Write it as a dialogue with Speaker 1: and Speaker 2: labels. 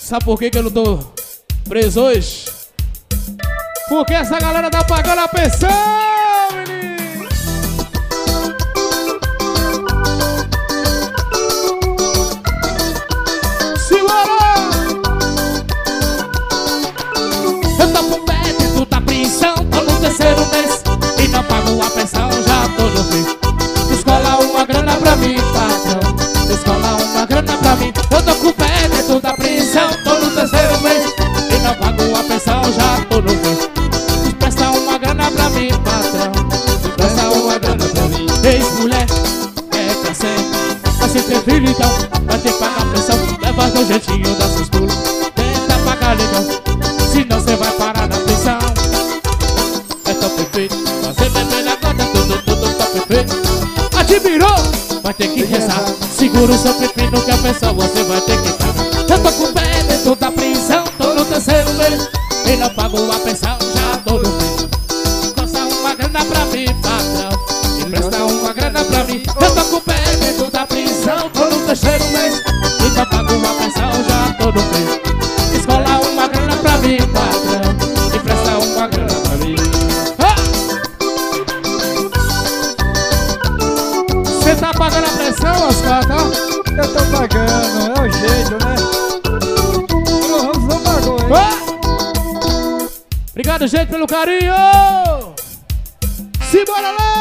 Speaker 1: Sabe por que eu não tô preso hoje? Porque essa galera tá pagando a pensão, menino. Simbora! Eu tô com pé dentro da prisão, tô no terceiro mês e não pago a pensão, já tô no fim. Descola uma grana pra mim, patrão. Descola uma grana pra mim. Eu tô com pé dentro da prisão, tô no terceiro mês e não pago a pensão, já tô no fim. Presta uma grana pra mim, patrão. Presta uma grana pra mim. Ex-mulher, é pra sempre. Vai ser ter filho então, vai ter que pagar a pensão. Leva teu jeitinho, dá seus pulos. Tenta pagar legal, senão cê vai parar na prisão. É tão perfeito, você beber na conta, tudo tá perfeito. Admirou, vai ter que rezar. Segura o seu pepino que a pensão você vai ter que pagar. Eu tô com o pé dentro da prisão, tô no terceiro mês e não pago a pensão, já tô no fim. Costa uma grana pra mim, patrão. Empresta uma grana pra mim. Eu tô com o pé dentro da prisão, tô no terceiro mês e não pago a pensão, já tô no fim. Escola uma grana pra mim, patrão. Empresta uma grana pra mim. Você tá pagando a pressão, Oscar, tá?
Speaker 2: Eu tô pagando, é o jeito, né? O Ramos não pagou, hein?
Speaker 1: Obrigado, gente, pelo carinho! Simbora lá!